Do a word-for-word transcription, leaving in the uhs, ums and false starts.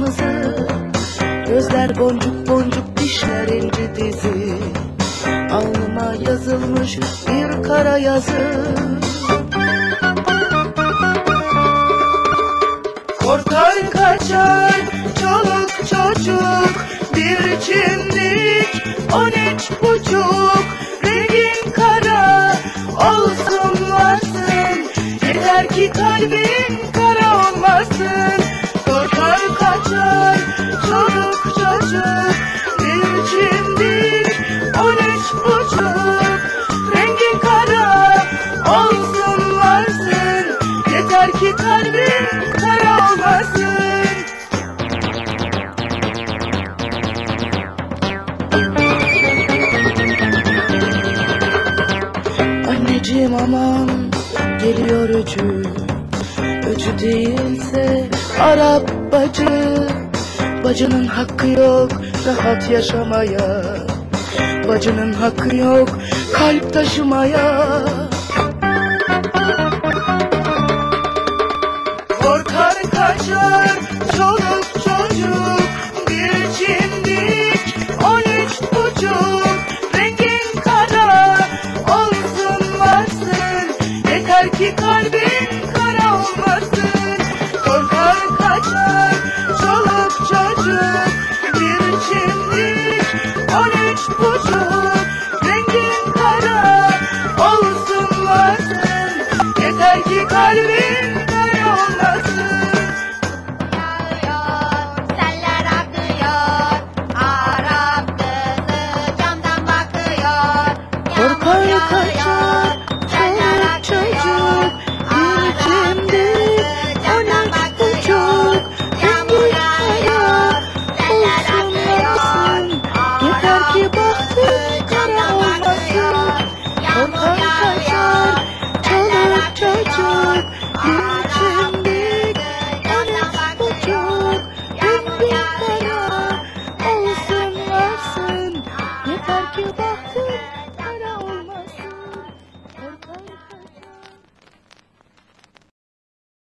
kırmızı, gözler boncuk boncuk, dişler inci dizi. Alnıma yazılmış bir kara yazı. Korkar kaçar çoluk çocuk, bir çimdik on üç buçuk. Rengin kara olsun varsın, yeter ki kalbin kara olmasın. Korkar kaçar çoluk çocuk, bir çimdik on üç buçuk. Rengin kara olsun varsın, yeter ki kalbin kara olmasın. Anneciğim aman, geliyor öcü. Öcü değilse Arap bacı. Bacının hakkı yok rahat yaşamaya, bacının hakkı yok kalp taşımaya.